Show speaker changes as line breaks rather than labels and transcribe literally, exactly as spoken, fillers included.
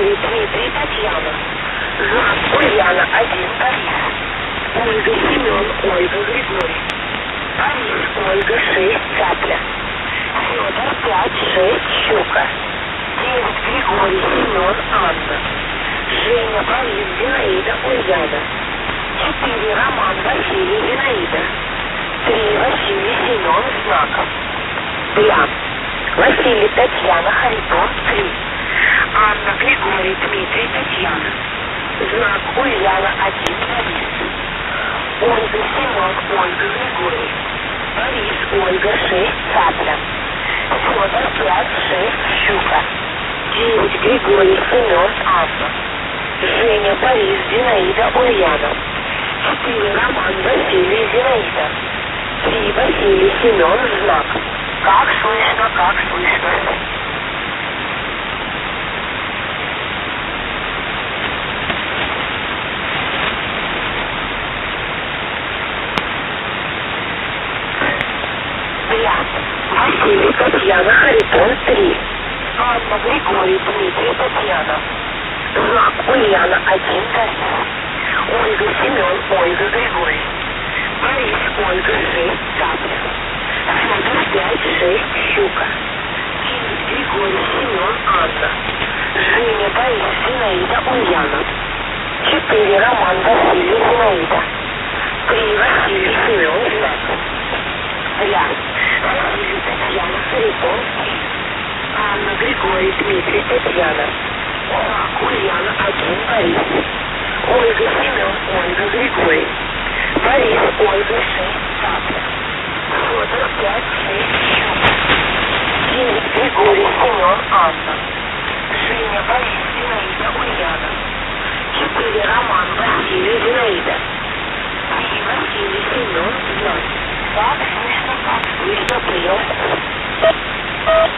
Григорий, Дмитрий, Татьяна. Знак Ульяна, один, Борис. Ольга, Семен, Ольга, Григорий. Борис, Ольга, шесть, Цапля. Федор, пять, шесть, Щука. девять, Григорий, Семен, Анна. Женя, Борис, Зинаида, Ульяна. четыре, Роман, Василий, Зинаида. три, Василий, Семен, Знаков. два, Василий, Татьяна, Харитон, три. Анна, Григорий, Дмитрий, Татьяна. Знак Ульяна, один, Борис. Ольга, Семен, Ольга, Григорий. Борис, Ольга, шесть, Цапля. Федор, пять, шесть, Щука. девять, Григорий, Семен, Анна. Женя, Борис, Зинаида, Ульяна. четыре, Роман, Василий, Зинаида. три, Василий, Семен, Знак. Как слышно, как слышно. Василий, Татьяна, Харитон, три. Анна, Григорий, Дмитрий, Татьяна. Знак Ульяна, один, Борис. Ольга, Семен, Ольга, Григорий. Борис, Ольга, шесть, Цапля. Федор, пять, шесть, Щука. девять, Григорий, Семен, Анна. Женя, Борис, Зинаида, Ульяна. четыре, Роман, Василий, Зинаида. три, Василий, Семен, Знак. два, Василий, Татьяна, Харитон, три. Анна, Григорий, Дмитрий, Татьяна. Знак Ульяна, один, Борис. Ольга, Семен, Ольга, Григорий. Борис, Ольга, шесть, Цапля. Федор, пять, шесть, Щука. девять, Григорий, Семен, Анна. Женя, Борис,